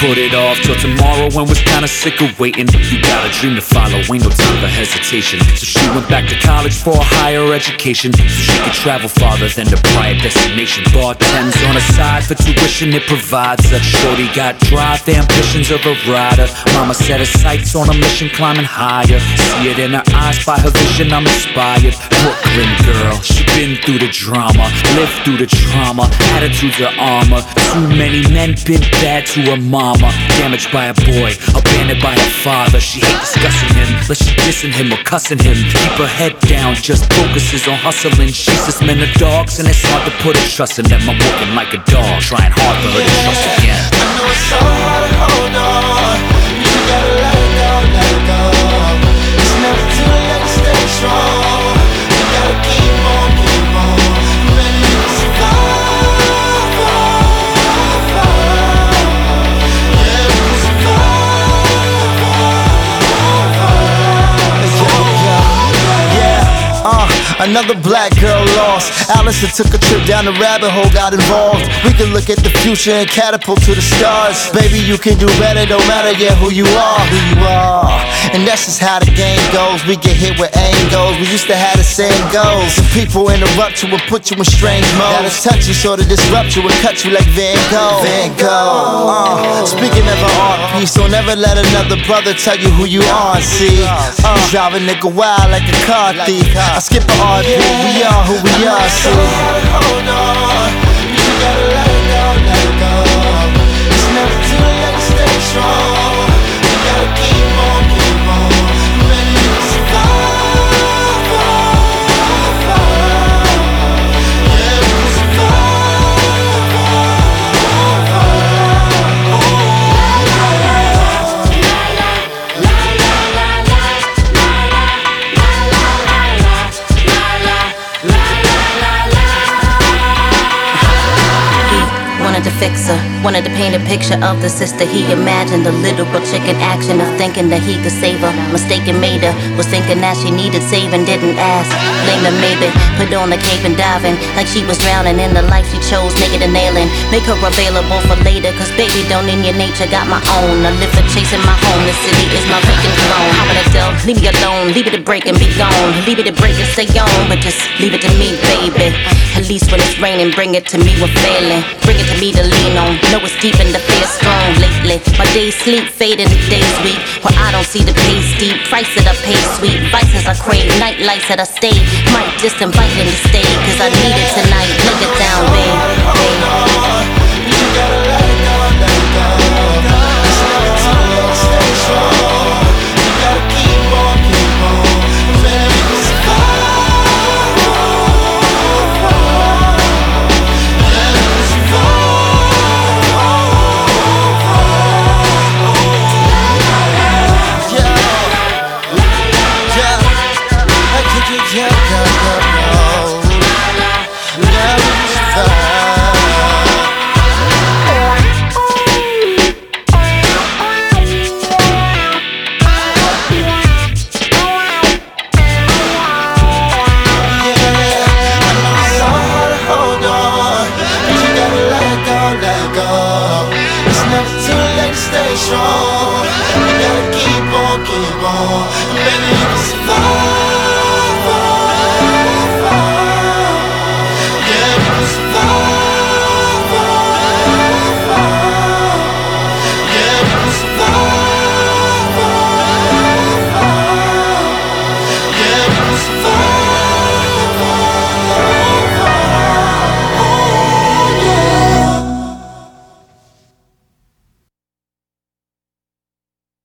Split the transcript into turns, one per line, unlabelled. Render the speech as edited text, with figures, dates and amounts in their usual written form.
put it off till tomorrow and was kinda sick of waiting. You got a dream to follow, ain't no time for hesitation. So she went back to college for a higher education, so she could travel farther than the prior destination. Bartends on the side for tuition it provides her. Shorty got drive, the ambitions of a rider. Mama set her sights on a mission, climbing higher. See it in her eyes, by her vision I'm inspired. Brooklyn girl, she been through the drama, lived through the trauma, attitudes are armor. Too many men been bad to her mama. Damaged by a boy, abandoned by her father. She hate discussing him, unless she dissing him or cussing him. Keep her head down, just focuses on hustling. She says men are dogs and it's hard to put her trust in them. I'm working like a dog, trying hard for her to trust again.
I know it's so hard to hold on, but you gotta let it go, let it go. It's never too late to stay strong. You gotta keep on, keep on. I'm ready to survive. Another black girl lost. Allison took a trip down the rabbit hole, got involved. We can look at the future and catapult to the stars. Baby, you can do better, don't matter, yeah, who you are, who you are. And that's just how the game goes. We get hit with angles. We used to have the same goals. The people interrupt you and put you in strange modes. That'll touch you, sort of disrupt you and cut you like Van Gogh. Van Gogh. Speaking of an art piece, don't ever let another brother tell you who you are. See, drive a nigga wild like a car thief. I skip an art beat, we are who we are. See, hold on, you gotta let it go, let it go. It's never too late to stay strong. You gotta keep on, keep on. Ready to survive. Yeah, we can survive.
Wanted to fix her, wanted to paint a picture of the sister he imagined. A literal chick in action of thinking that he could save her. Mistaken made her, was thinking that she needed saving, didn't ask. Blame her maybe, put on the cape and diving like she was drowning in the life she chose, naked and nailing. Make her available for later, cause baby don't in your nature, got my own. I live for chasing my home, the city is my vacant throne. How would I tell? Leave me alone, leave it to break and be gone. Leave it to break and stay on, but just leave it to me, baby. At least when it's raining, bring it to me when failing. Bring it to me to lean on. Know it's deep and the fear strong lately. My days sleep, fading the days weak. Where I don't see the pay steep. Price that I pay sweet. Vices I crave, night lights that I stay. Might just invite him to stay, cause I need it tonight. Lay it down,